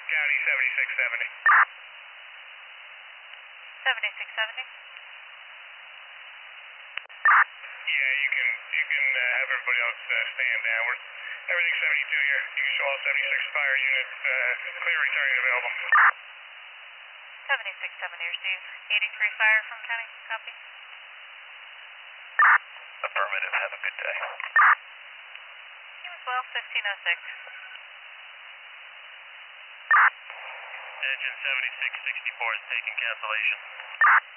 County 7670. 7670? Yeah, you can have everybody else stand down. Everything's 72 here. You can show all 76 fire unit clear returning available. 7670, receive 83 fire from county, copy. Affirmative, have a good day. You as well, 1506. Engine 7664 is taking cancellation.